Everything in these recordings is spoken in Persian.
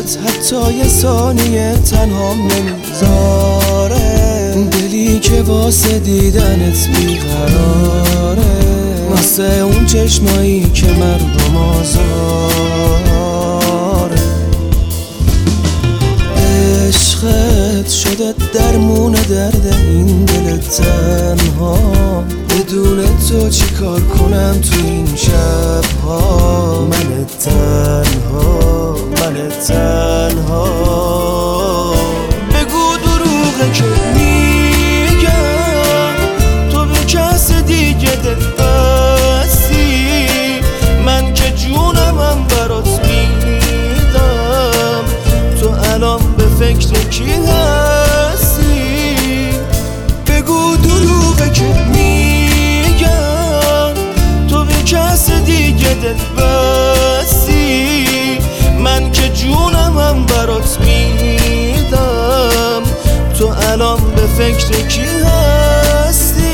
فکرت حتی یه ثانیه تنهام نمیذاره، دلی که واسه دیدنت بیقراره، واسه اون چشمایی که مردم آزاره. عشقت شده درمون درد این دل تنها، بدون تو چی کار کنم تو این شبها؟ من تنها، من تنها. بگو دروغه که میگم تو به کس دیگه دل بستی، من که جونمم برات میدم، تو الان به فکر کی هستی؟ بگو دروغه که میگم تو به کس دیگه دل بستی، من که جونمم برات میدم، تو الان به فکر کی هستی؟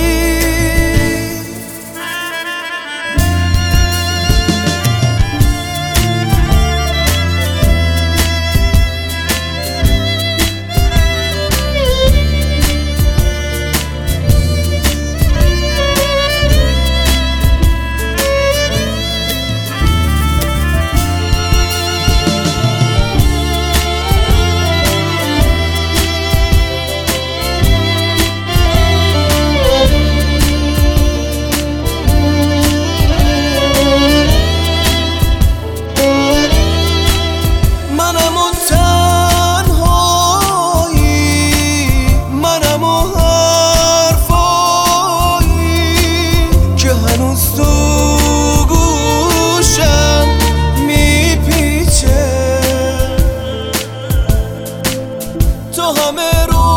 تو همه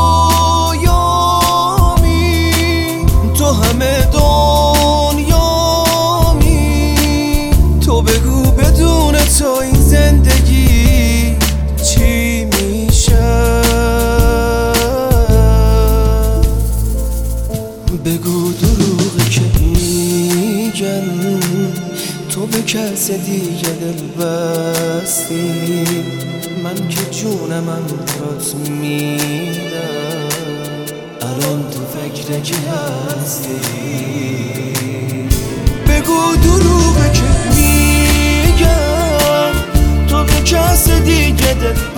رویامی، تو همه دنیامی، تو بگو بدون تو این زندگی چی میشه؟ بگو دروغی که میگن تو به کس دیگه دل بستی، من که جونم برات میدم، الان تو فکر کی هستی؟ بگو دروغه که میگم تو به کس دیگه دل